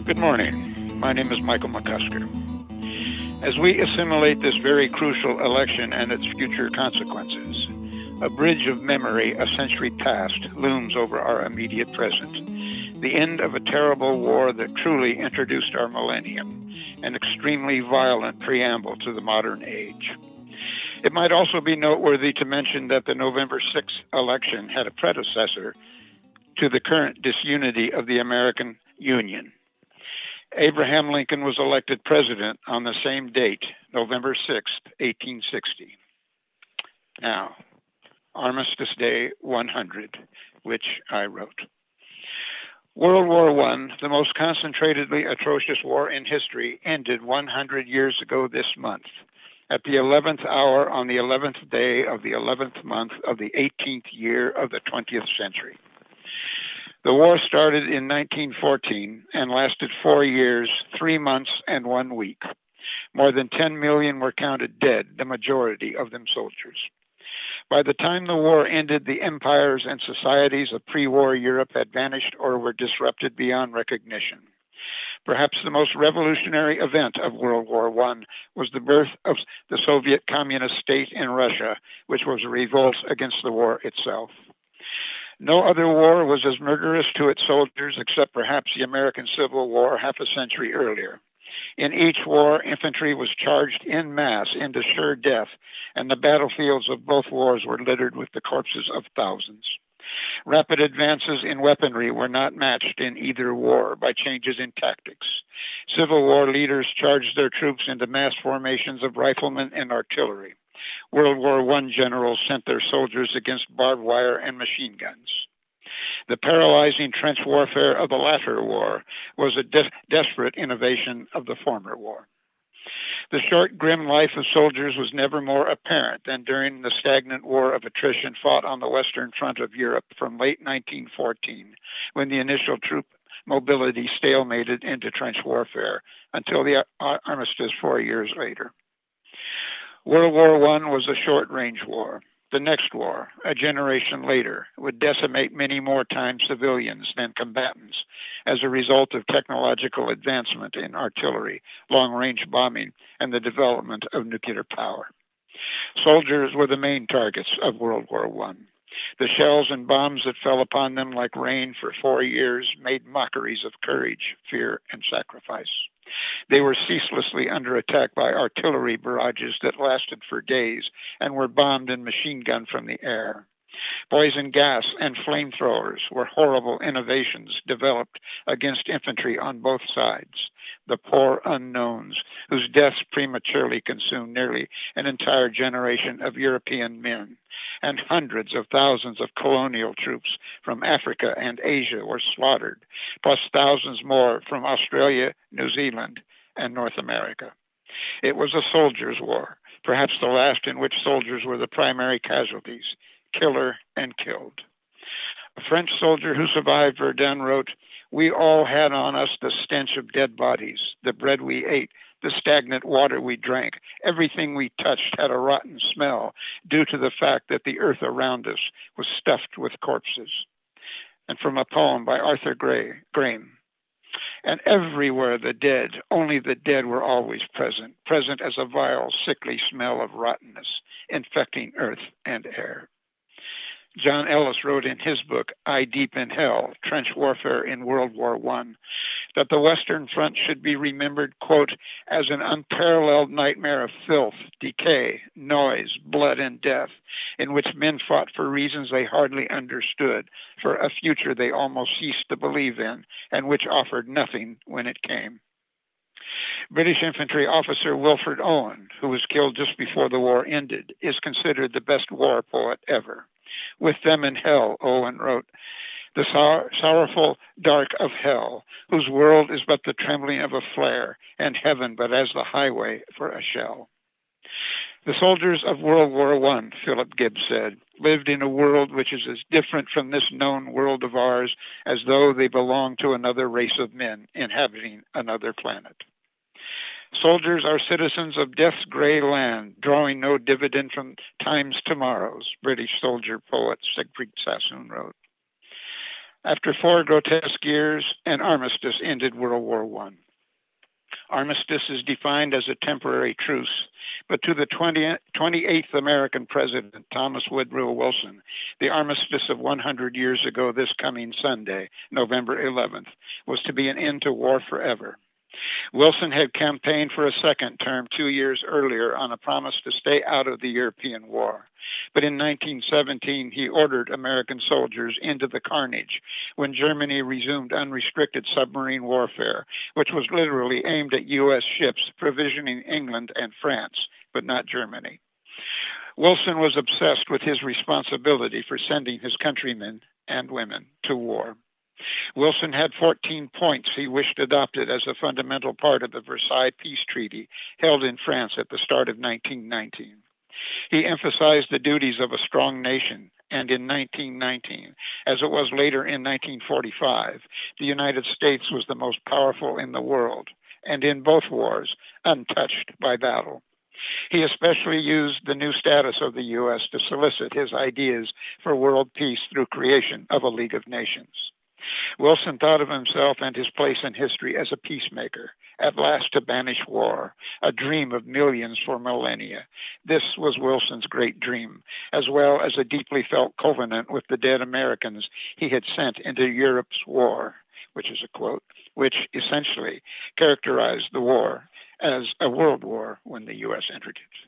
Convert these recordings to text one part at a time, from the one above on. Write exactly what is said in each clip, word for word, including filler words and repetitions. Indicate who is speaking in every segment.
Speaker 1: Good morning. My name is Michael McCusker. As we assimilate this very crucial election and its future consequences, a bridge of memory a century past looms over our immediate present. The end of a terrible war that truly introduced our millennium, an extremely violent preamble to the modern age. It might also be noteworthy to mention that the November sixth election had a predecessor to the current disunity of the American Union. Abraham Lincoln was elected president on the same date, November sixth, eighteen sixty. Now, Armistice Day one hundred, which I wrote. World War One, the most concentratedly atrocious war in history, ended one hundred years ago this month, at the eleventh hour on the eleventh day of the eleventh month of the eighteenth year of the twentieth century. The war started in nineteen fourteen and lasted four years, three months, and one week. More than ten million were counted dead, the majority of them soldiers. By the time the war ended, the empires and societies of pre-war Europe had vanished or were disrupted beyond recognition. Perhaps the most revolutionary event of World War One was the birth of the Soviet Communist state in Russia, which was a revolt against the war itself. No other war was as murderous to its soldiers except perhaps the American Civil War half a century earlier. In each war, infantry was charged en masse into sure death, and the battlefields of both wars were littered with the corpses of thousands. Rapid advances in weaponry were not matched in either war by changes in tactics. Civil War leaders charged their troops into mass formations of riflemen and artillery. World War One generals sent their soldiers against barbed wire and machine guns. The paralyzing trench warfare of the latter war was a de- desperate innovation of the former war. The short, grim life of soldiers was never more apparent than during the stagnant war of attrition fought on the Western Front of Europe from late nineteen fourteen, when the initial troop mobility stalemated into trench warfare until the armistice four years later. World War One was a short-range war. The next war, a generation later, would decimate many more times civilians than combatants as a result of technological advancement in artillery, long-range bombing, and the development of nuclear power. Soldiers were the main targets of World War One. The shells and bombs that fell upon them like rain for four years made mockeries of courage, fear, and sacrifice. They were ceaselessly under attack by artillery barrages that lasted for days and were bombed and machine gunned from the air. Poison gas and flamethrowers were horrible innovations developed against infantry on both sides. The poor unknowns, whose deaths prematurely consumed nearly an entire generation of European men, and hundreds of thousands of colonial troops from Africa and Asia were slaughtered, plus thousands more from Australia, New Zealand, and North America. It was a soldiers' war, perhaps the last in which soldiers were the primary casualties, killer and killed. A French soldier who survived Verdun wrote, "We all had on us the stench of dead bodies, the bread we ate, the stagnant water we drank. Everything we touched had a rotten smell due to the fact that the earth around us was stuffed with corpses." And from a poem by Arthur Gray, Graham, "And everywhere the dead, only the dead were always present, present as a vile, sickly smell of rottenness, infecting earth and air." John Ellis wrote in his book, Eye Deep in Hell, Trench Warfare in World War One, that the Western Front should be remembered, quote, as an unparalleled nightmare of filth, decay, noise, blood, and death, in which men fought for reasons they hardly understood, for a future they almost ceased to believe in, and which offered nothing when it came. British infantry officer Wilfred Owen, who was killed just before the war ended, is considered the best war poet ever. With them in hell, Owen wrote, the sor- sorrowful dark of hell, whose world is but the trembling of a flare, and heaven but as the highway for a shell. The soldiers of World War One, Philip Gibbs said, lived in a world which is as different from this known world of ours as though they belonged to another race of men inhabiting another planet. Soldiers are citizens of death's gray land, drawing no dividend from time's tomorrows, British soldier poet Siegfried Sassoon wrote. After four grotesque years, an armistice ended World War One. Armistice is defined as a temporary truce, but to the twentieth, twenty-eighth American president, Thomas Woodrow Wilson, the armistice of one hundred years ago this coming Sunday, November eleventh, was to be an end to war forever. Wilson had campaigned for a second term two years earlier on a promise to stay out of the European war. But in nineteen seventeen, he ordered American soldiers into the carnage when Germany resumed unrestricted submarine warfare, which was literally aimed at U S ships provisioning England and France, but not Germany. Wilson was obsessed with his responsibility for sending his countrymen and women to war. Wilson had fourteen points he wished adopted as a fundamental part of the Versailles Peace Treaty held in France at the start of nineteen nineteen. He emphasized the duties of a strong nation, and in nineteen nineteen, as it was later in nineteen forty-five, the United States was the most powerful in the world, and in both wars, untouched by battle. He especially used the new status of the U S to solicit his ideas for world peace through creation of a League of Nations. Wilson thought of himself and his place in history as a peacemaker, at last to banish war, a dream of millions for millennia. This was Wilson's great dream, as well as a deeply felt covenant with the dead Americans he had sent into Europe's war, which is a quote, which essentially characterized the war as a world war when the U S entered it.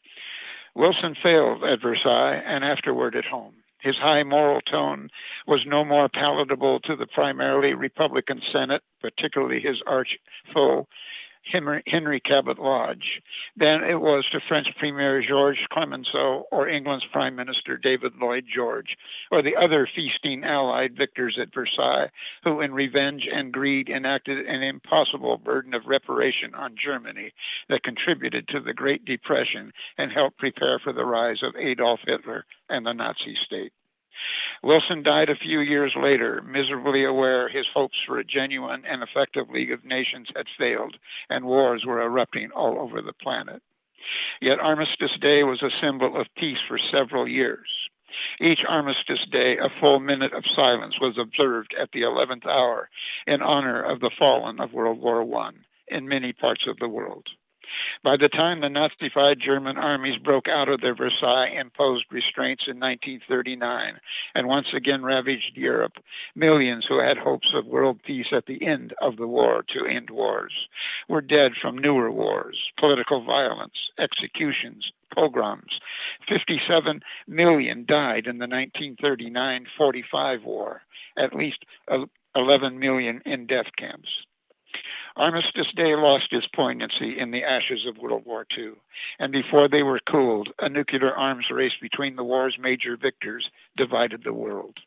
Speaker 1: Wilson failed at Versailles and afterward at home. His high moral tone was no more palatable to the primarily Republican Senate, particularly his arch foe, Henry Cabot Lodge, than it was to French Premier Georges Clemenceau or England's Prime Minister David Lloyd George, or the other feasting Allied victors at Versailles, who in revenge and greed enacted an impossible burden of reparation on Germany that contributed to the Great Depression and helped prepare for the rise of Adolf Hitler and the Nazi state. Wilson died a few years later, miserably aware his hopes for a genuine and effective League of Nations had failed, and wars were erupting all over the planet. Yet Armistice Day was a symbol of peace for several years. Each Armistice Day, a full minute of silence was observed at the eleventh hour in honor of the fallen of World War One in many parts of the world. By the time the Nazified German armies broke out of their Versailles-imposed restraints in nineteen thirty-nine and once again ravaged Europe, millions who had hopes of world peace at the end of the war to end wars were dead from newer wars, political violence, executions, pogroms. fifty-seven million died in the nineteen thirty-nine forty-five war, at least eleven million in death camps. Armistice Day lost its poignancy in the ashes of World War Two, and before they were cooled, a nuclear arms race between the war's major victors divided the world.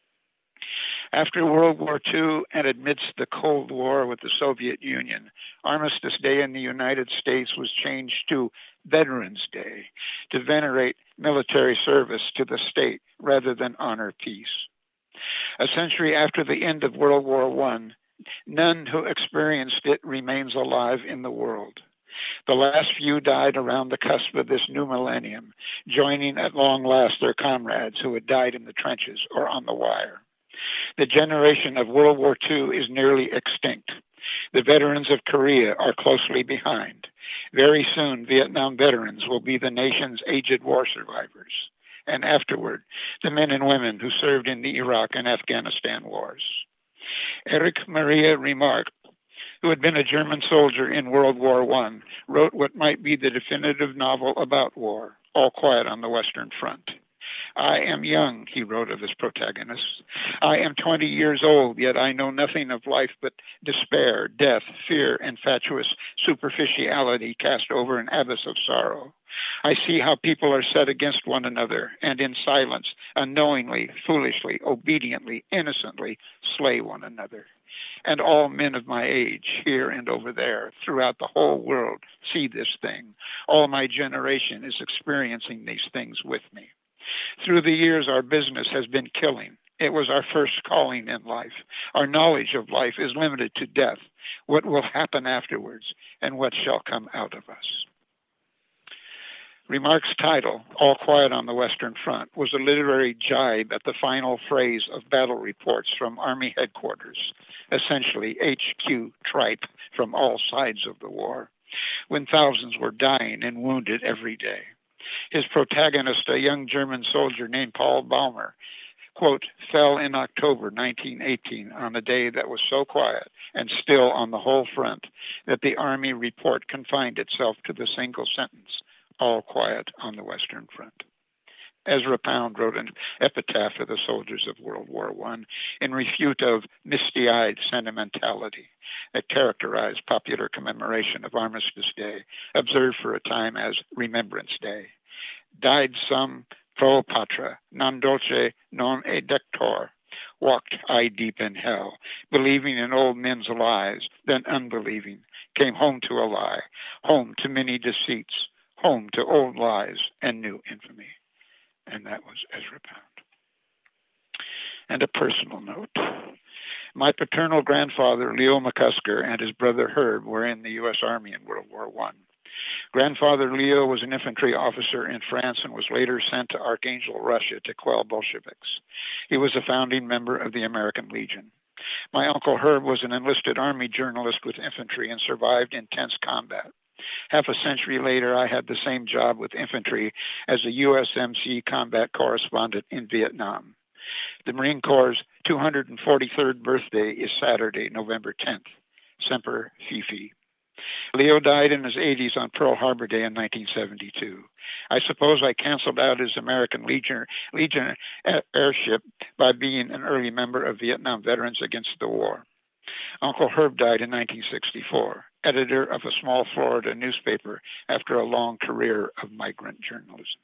Speaker 1: After World War Two and amidst the Cold War with the Soviet Union, Armistice Day in the United States was changed to Veterans Day to venerate military service to the state rather than honor peace. A century after the end of World War One, none who experienced it remains alive in the world. The last few died around the cusp of this new millennium, joining at long last their comrades who had died in the trenches or on the wire. The generation of World War Two is nearly extinct. The veterans of Korea are closely behind. Very soon, Vietnam veterans will be the nation's aged war survivors, and afterward, the men and women who served in the Iraq and Afghanistan wars. Erich Maria Remarque, who had been a German soldier in World War One, wrote what might be the definitive novel about war, All Quiet on the Western Front. I am young, he wrote of his protagonists. I am twenty years old, yet I know nothing of life but despair, death, fear, and fatuous superficiality cast over an abyss of sorrow. I see how people are set against one another, and in silence, unknowingly, foolishly, obediently, innocently, slay one another. And all men of my age, here and over there, throughout the whole world, see this thing. All my generation is experiencing these things with me. Through the years, our business has been killing. It was our first calling in life. Our knowledge of life is limited to death, what will happen afterwards, and what shall come out of us. Remark's title, All Quiet on the Western Front, was a literary jibe at the final phrase of battle reports from Army headquarters, essentially H Q tripe from all sides of the war, when thousands were dying and wounded every day. His protagonist, a young German soldier named Paul Baumer, quote, fell in October nineteen eighteen on a day that was so quiet and still on the whole front that the Army report confined itself to the single sentence, all quiet on the Western Front. Ezra Pound wrote an epitaph of the soldiers of World War One in refute of misty-eyed sentimentality that characterized popular commemoration of Armistice Day, observed for a time as Remembrance Day. Died some pro patra, non dulce non edector, walked eye deep in hell, believing in old men's lies, then unbelieving, came home to a lie, home to many deceits, home to old lies and new infamy. And that was Ezra Pound. And a personal note. My paternal grandfather, Leo McCusker, and his brother Herb were in the U S Army in World War One. Grandfather Leo was an infantry officer in France and was later sent to Archangel, Russia to quell Bolsheviks. He was a founding member of the American Legion. My uncle Herb was an enlisted Army journalist with infantry and survived intense combat. Half a century later, I had the same job with infantry as a U S M C combat correspondent in Vietnam. The Marine Corps' two hundred forty-third birthday is Saturday, November tenth. Semper Fifi. Leo died in his eighties on Pearl Harbor Day in nineteen seventy-two. I suppose I canceled out his American Legion, Legion airship by being an early member of Vietnam Veterans Against the War. Uncle Herb died in nineteen sixty-four, editor of a small Florida newspaper after a long career of migrant journalism.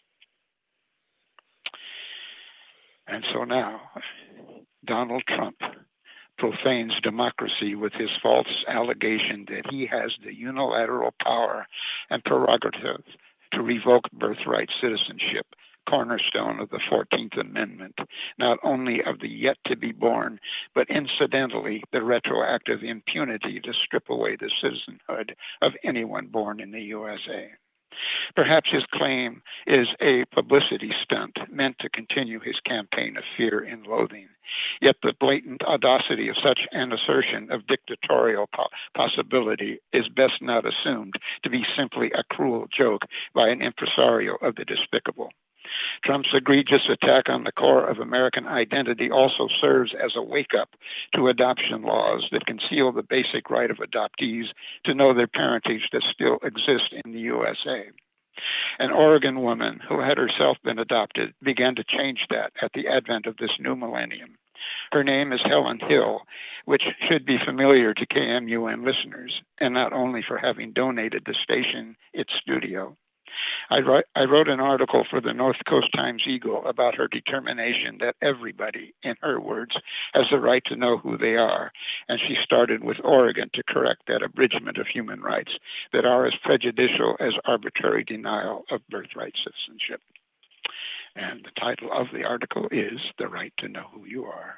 Speaker 1: And so now, Donald Trump profanes democracy with his false allegation that he has the unilateral power and prerogative to revoke birthright citizenship, cornerstone of the fourteenth Amendment, not only of the yet-to-be-born, but incidentally the retroactive impunity to strip away the citizenhood of anyone born in the U S A. Perhaps his claim is a publicity stunt meant to continue his campaign of fear and loathing. Yet the blatant audacity of such an assertion of dictatorial po- possibility is best not assumed to be simply a cruel joke by an impresario of the despicable. Trump's egregious attack on the core of American identity also serves as a wake-up to adoption laws that conceal the basic right of adoptees to know their parentage that still exists in the U S A. An Oregon woman who had herself been adopted began to change that at the advent of this new millennium. Her name is Helen Hill, which should be familiar to K M U N listeners, and not only for having donated the station its studio. I wrote, I wrote an article for the North Coast Times-Eagle about her determination that everybody, in her words, has the right to know who they are, and she started with Oregon to correct that abridgment of human rights that are as prejudicial as arbitrary denial of birthright citizenship. And the title of the article is The Right to Know Who You Are.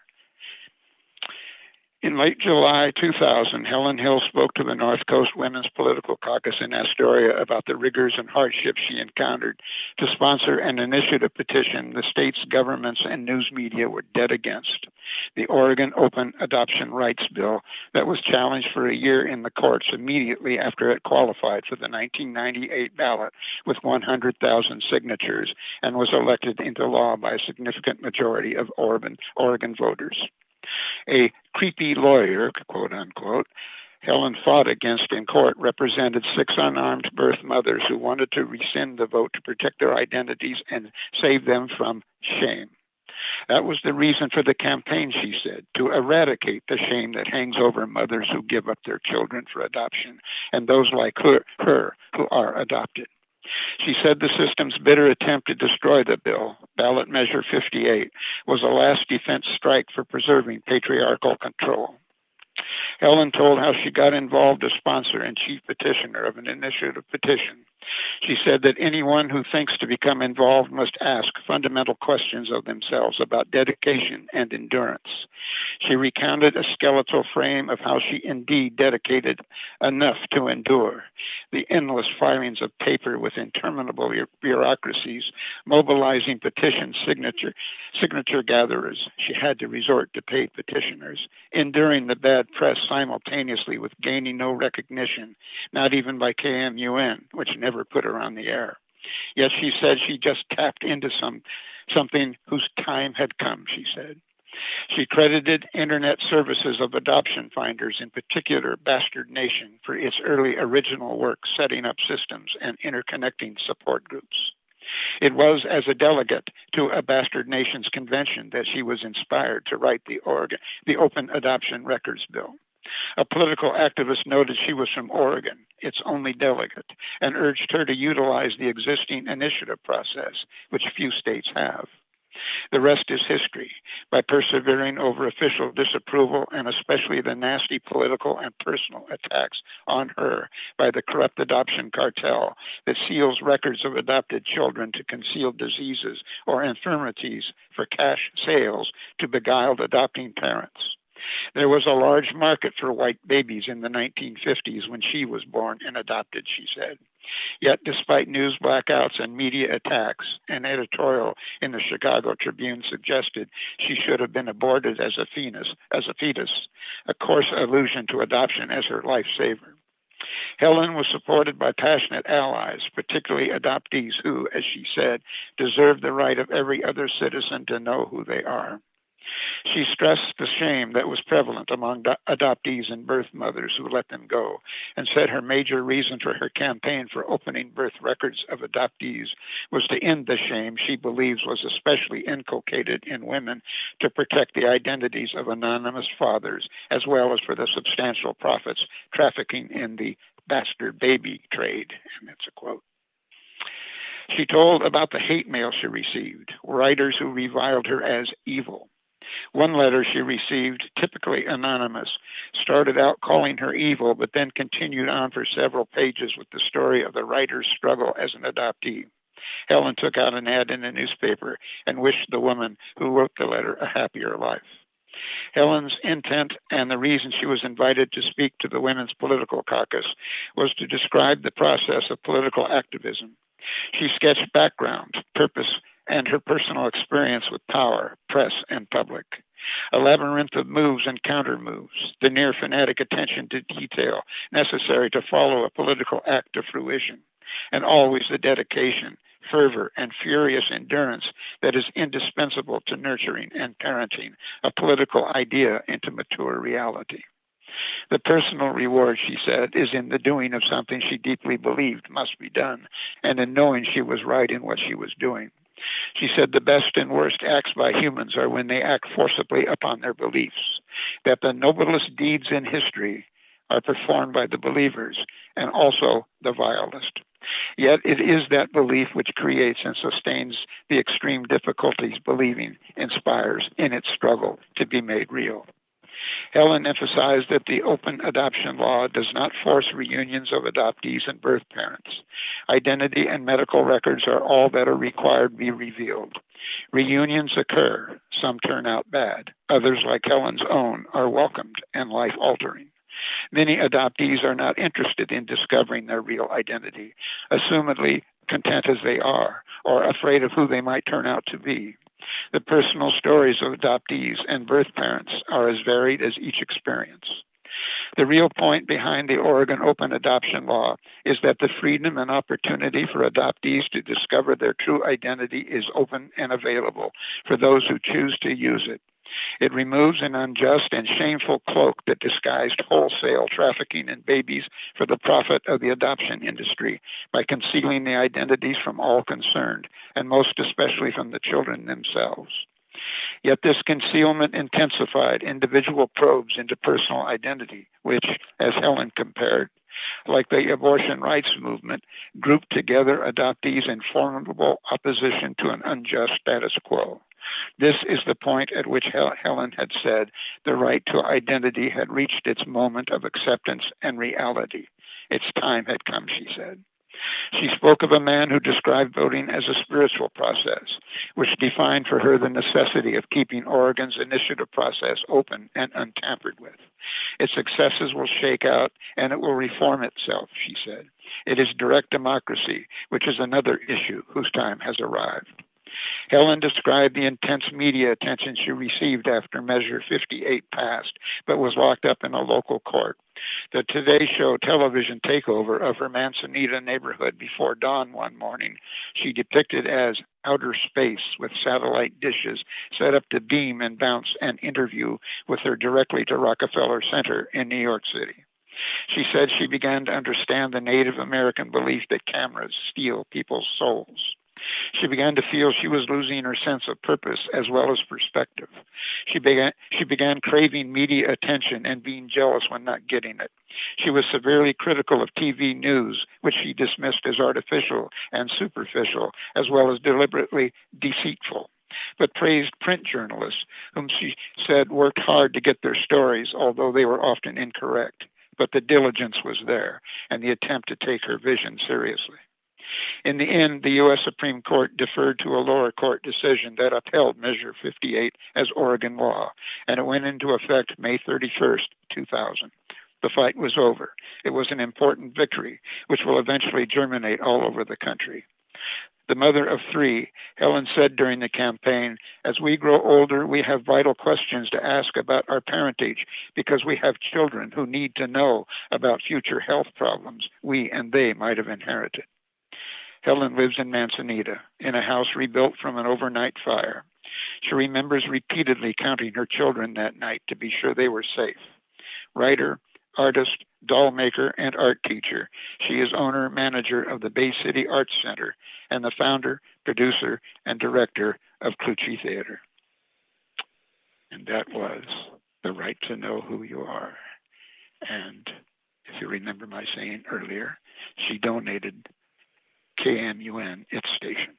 Speaker 1: In late July two thousand, Helen Hill spoke to the North Coast Women's Political Caucus in Astoria about the rigors and hardships she encountered to sponsor an initiative petition the state's governments and news media were dead against, the Oregon Open Adoption Rights Bill that was challenged for a year in the courts immediately after it qualified for the nineteen ninety-eight ballot with one hundred thousand signatures and was elected into law by a significant majority of Oregon, Oregon voters. A creepy lawyer, quote unquote, Helen fought against in court represented six unarmed birth mothers who wanted to rescind the vote to protect their identities and save them from shame. That was the reason for the campaign, she said, to eradicate the shame that hangs over mothers who give up their children for adoption and those like her, her who are adopted. She said the system's bitter attempt to destroy the bill, ballot measure fifty-eight, was a last defense strike for preserving patriarchal control. Helen told how she got involved as sponsor and chief petitioner of an initiative petition She said that anyone who thinks to become involved must ask fundamental questions of themselves about dedication and endurance. She recounted a skeletal frame of how she indeed dedicated enough to endure the endless filings of paper with interminable bureaucracies, mobilizing petition signature, signature gatherers. She had to resort to paid petitioners, enduring the bad press simultaneously with gaining no recognition, not even by K M U N, which never put her on the air. Yet she said she just tapped into some something whose time had come, she said. She credited Internet services of adoption finders, in particular Bastard Nation, for its early original work setting up systems and interconnecting support groups. It was as a delegate to a Bastard Nations convention that she was inspired to write the, Oregon, the Open Adoption Records Bill. A political activist noted she was from Oregon, its only delegate, and urged her to utilize the existing initiative process, which few states have. The rest is history. By persevering over official disapproval and especially the nasty political and personal attacks on her by the corrupt adoption cartel that seals records of adopted children to conceal diseases or infirmities for cash sales to beguiled adopting parents. There was a large market for white babies in the nineteen fifties when she was born and adopted, she said. Yet, despite news blackouts and media attacks, an editorial in the Chicago Tribune suggested she should have been aborted as a fetus, as a fetus, a coarse allusion to adoption as her lifesaver. Helen was supported by passionate allies, particularly adoptees who, as she said, deserve the right of every other citizen to know who they are. She stressed the shame that was prevalent among do- adoptees and birth mothers who let them go, and said her major reason for her campaign for opening birth records of adoptees was to end the shame she believes was especially inculcated in women to protect the identities of anonymous fathers, as well as for the substantial profits trafficking in the bastard baby trade. And that's a quote. She told about the hate mail she received, writers who reviled her as evil. One letter she received, typically anonymous, started out calling her evil, but then continued on for several pages with the story of the writer's struggle as an adoptee. Helen took out an ad in a newspaper and wished the woman who wrote the letter a happier life. Helen's intent and the reason she was invited to speak to the Women's Political Caucus was to describe the process of political activism. She sketched background, purpose, and her personal experience with power, press, and public. A labyrinth of moves and counter-moves, the near-fanatic attention to detail necessary to follow a political act to fruition, and always the dedication, fervor, and furious endurance that is indispensable to nurturing and parenting a political idea into mature reality. The personal reward, she said, is in the doing of something she deeply believed must be done, and in knowing she was right in what she was doing. She said the best and worst acts by humans are when they act forcibly upon their beliefs, that the noblest deeds in history are performed by the believers and also the vilest. Yet it is that belief which creates and sustains the extreme difficulties believing inspires in its struggle to be made real. Helen emphasized that the open adoption law does not force reunions of adoptees and birth parents. Identity and medical records are all that are required to be revealed. Reunions occur. Some turn out bad. Others, like Helen's own, are welcomed and life-altering. Many adoptees are not interested in discovering their real identity, assumedly content as they are, or afraid of who they might turn out to be. The personal stories of adoptees and birth parents are as varied as each experience. The real point behind the Oregon Open Adoption Law is that the freedom and opportunity for adoptees to discover their true identity is open and available for those who choose to use it. It removes an unjust and shameful cloak that disguised wholesale trafficking in babies for the profit of the adoption industry by concealing the identities from all concerned, and most especially from the children themselves. Yet this concealment intensified individual probes into personal identity, which, as Helen compared, like the abortion rights movement, grouped together adoptees in formidable opposition to an unjust status quo. This is the point at which Helen had said the right to identity had reached its moment of acceptance and reality. Its time had come, she said. She spoke of a man who described voting as a spiritual process, which defined for her the necessity of keeping Oregon's initiative process open and untampered with. Its successes will shake out and it will reform itself, she said. It is direct democracy, which is another issue whose time has arrived. Helen described the intense media attention she received after Measure fifty-eight passed, but was locked up in a local court. The Today Show television takeover of her Manzanita neighborhood before dawn one morning, she depicted as outer space with satellite dishes set up to beam and bounce an interview with her directly to Rockefeller Center in New York City. She said she began to understand the Native American belief that cameras steal people's souls. She began to feel she was losing her sense of purpose as well as perspective. She began, she began craving media attention and being jealous when not getting it. She was severely critical of T V news, which she dismissed as artificial and superficial, as well as deliberately deceitful, but praised print journalists, whom she said worked hard to get their stories, although they were often incorrect. But the diligence was there, and the attempt to take her vision seriously. In the end, the U S Supreme Court deferred to a lower court decision that upheld Measure fifty-eight as Oregon law, and it went into effect May thirty-first, two thousand. The fight was over. It was an important victory, which will eventually germinate all over the country. The mother of three, Helen said during the campaign, as we grow older, we have vital questions to ask about our parentage because we have children who need to know about future health problems we and they might have inherited. Helen lives in Manzanita, in a house rebuilt from an overnight fire. She remembers repeatedly counting her children that night to be sure they were safe. Writer, artist, doll maker, and art teacher, she is owner-manager of the Bay City Arts Center and the founder, producer, and director of Clutchie Theater. And that was The Right to Know Who You Are. And if you remember my saying earlier, she donated K M U N, its station.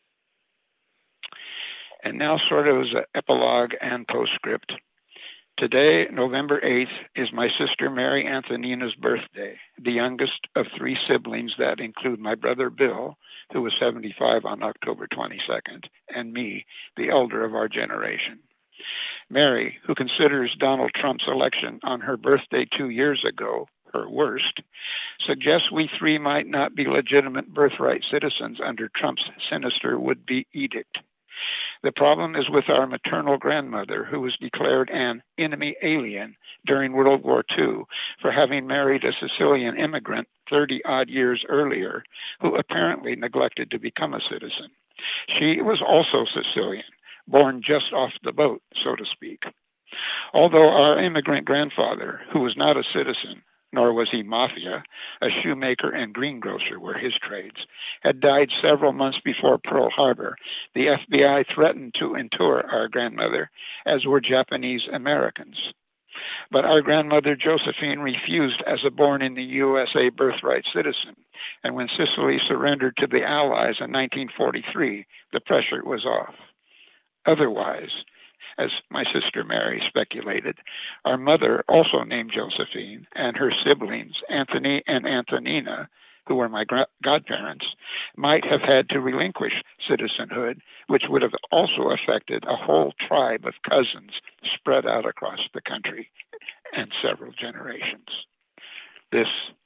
Speaker 1: And now sort of as an epilogue and postscript. Today, November eighth, is my sister Mary Anthonina's birthday, the youngest of three siblings that include my brother Bill, who was seventy-five on October twenty-second, and me, the elder of our generation. Mary, who considers Donald Trump's election on her birthday two years ago her worst, suggests we three might not be legitimate birthright citizens under Trump's sinister would-be edict. The problem is with our maternal grandmother, who was declared an enemy alien during World War Two for having married a Sicilian immigrant thirty-odd years earlier, who apparently neglected to become a citizen. She was also Sicilian, born just off the boat, so to speak. Although our immigrant grandfather, who was not a citizen, nor was he mafia, a shoemaker and greengrocer were his trades, had died several months before Pearl Harbor, the F B I threatened to inter our grandmother, as were Japanese Americans. But our grandmother Josephine refused as a born in the U S A birthright citizen, and when Sicily surrendered to the Allies in nineteen forty-three, the pressure was off. Otherwise, as my sister Mary speculated, our mother, also named Josephine, and her siblings, Anthony and Antonina, who were my gra- godparents, might have had to relinquish citizenhood, which would have also affected a whole tribe of cousins spread out across the country and several generations. This